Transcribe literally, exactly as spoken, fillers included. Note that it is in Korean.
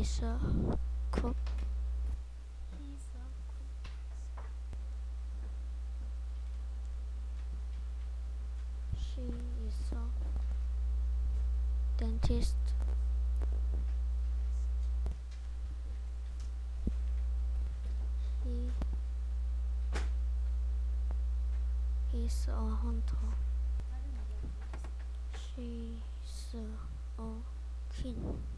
is a cook. He's a cook. She is a dentist. He is a hunter. She is a king.